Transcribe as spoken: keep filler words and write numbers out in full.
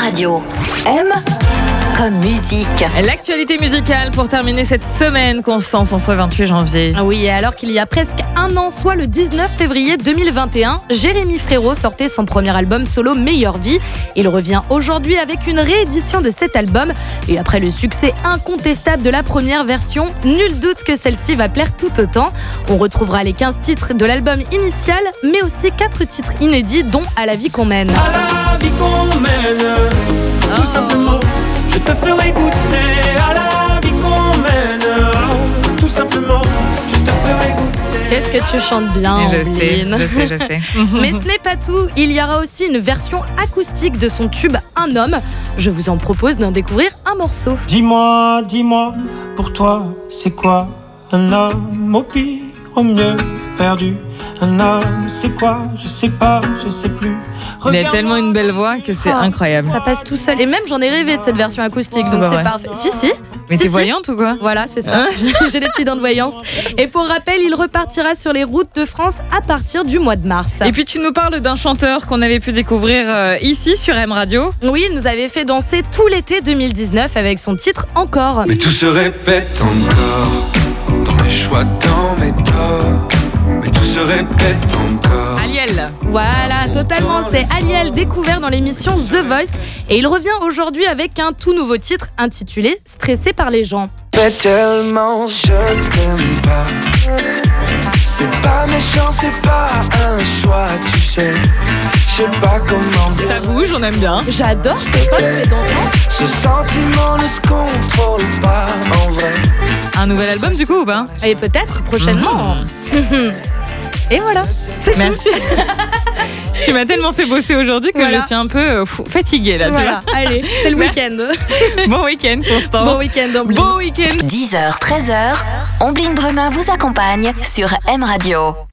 Radio. M comme musique. L'actualité musicale pour terminer cette semaine, Constance, en ce vingt-huit janvier. Oui, et alors qu'il y a presque un an, soit le dix-neuf février deux mille vingt et un, Jérémy Frérot sortait son premier album solo Meilleure Vie. Il revient aujourd'hui avec une réédition de cet album. Et après le succès incontestable de la première version, nul doute que celle-ci va plaire tout autant. On retrouvera les quinze titres de l'album initial, mais aussi quatre titres inédits, dont À la vie qu'on mène. À la vie qu'on mène, tout Oh. simplement. Je te ferai goûter à la vie qu'on mène, tout simplement. Je te ferai goûter. Qu'est-ce que tu chantes bien, Et je sais, Ambline. je sais, je sais. Mais ce n'est pas tout, il y aura aussi une version acoustique de son tube Un homme. Je vous en propose d'en découvrir un morceau. Dis-moi, dis-moi, pour toi, c'est quoi un homme, au pire, au mieux, perdu? Un homme, c'est quoi? Je sais pas, je sais plus. Il a Regarde-moi. tellement une belle voix que c'est Oh, incroyable. Ça passe tout seul. Et même j'en ai rêvé de cette version acoustique, donc bah c'est ouais. parfait. Si, si. Mais Si, t'es si. voyante ou quoi? Voilà, c'est ça. J'ai des petits dents de voyance. Et pour rappel, il repartira sur les routes de France à partir du mois de mars. Et puis tu nous parles d'un chanteur qu'on avait pu découvrir euh, ici sur M Radio. Oui, il nous avait fait danser tout l'été deux mille dix-neuf avec son titre Encore. Mais tout se répète encore, dans mes choix, dans mes torts. Mais tout se répète encore. Aliel. Voilà, totalement. C'est Aliel, découvert dans l'émission The Voice. Et il revient aujourd'hui avec un tout nouveau titre intitulé Stressé par les gens. Mais tellement je t'aime pas. C'est pas méchant, c'est pas un choix, tu sais. Je sais pas comment dire. Ça bouge, on aime bien. J'adore, c'est pas c'est dansant. Ce sentiment ne se contrôle pas en vrai. Un nouvel album du coup ou pas? Et peut-être prochainement. Et voilà. C'est Merci. Tu m'as tellement fait bosser aujourd'hui que Voilà. je suis un peu euh, fou- fatiguée là, Voilà, allez, c'est le week-end. tu vois. Bon week-end, Constance. Bon week-end, Ambline. Bon week-end. dix heures, treize heures, Ambline Brumin vous accompagne sur M Radio.